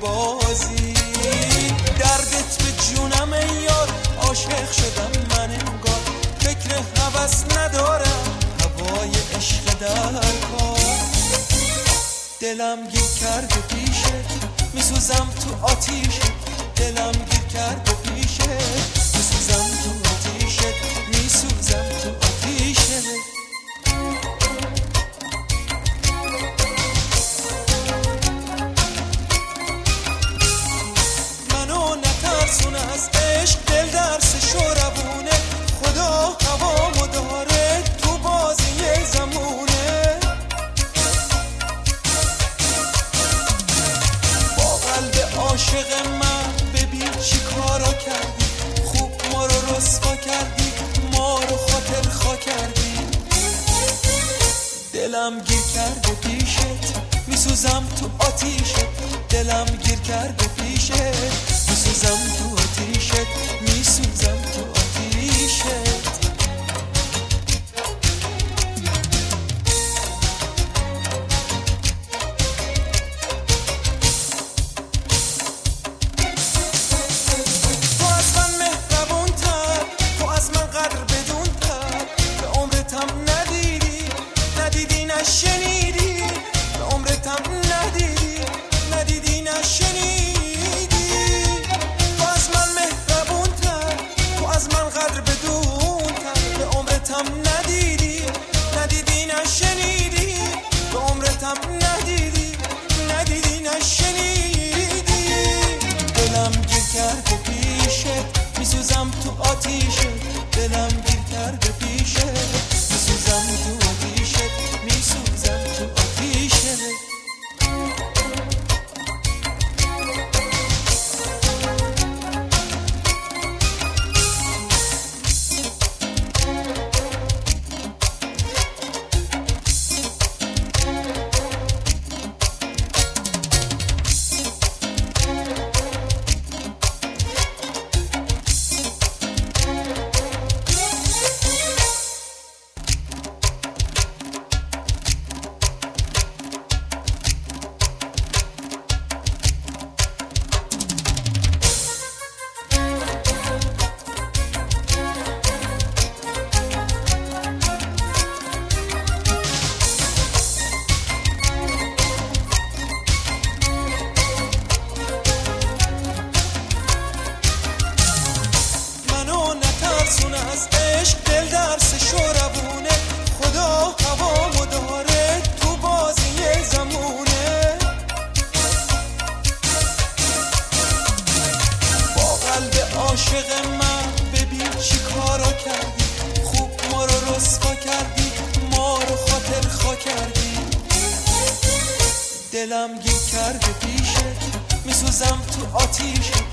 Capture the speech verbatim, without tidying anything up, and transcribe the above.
بازی. دردت به جونم ای یار، عاشق شدم من انگار، فکر هوس ندارم، هوای عشق در کار. دلم گیر کرده پیشت، میسوزم تو آتیشت. دلم گیر کرده پیشت، میسوزم تو آتیشت، میسوزم تو آتیشت. منو نترسون از عشق، دل درسش و روونه، خدا هوامو داره تو بازی زمونه. با قلب عاشق من ببین چی کارا کردی، خوب ما رو رسوا کردی، ما رو خاطر خوا کردی. دلم گیر کرده پیشت، میسوزم تو آتیشت. دلم گیر کرده پیشت، میسوزم تو آتیشت، میسوزم تو آتیشت. شنیدی به عمرتم ندیدی، ندیدی نشنیدی. تو از من مهربون تر، تو از من قدر بدون تر، به عمرتم ندیدی، ندیدی نشنیدی، به عمرتم ندیدی، ندیدی نشنیدی. دلم گیر کرده پیشت، میسوزم تو آتیشت. دلم گیر کرده پیشت، میسوزم تو آتیشت، میسوزم تو آتیشت. از عشق دل درسش و روونه، خدا هوامو داره تو بازی زمونه. با قلب عاشق من ببین چی کارا کردی، خوب ما رو رسوا کردی، ما رو خاطر خوا کردی. دلم گیر کرده پیشت، میسوزم تو آتیشت.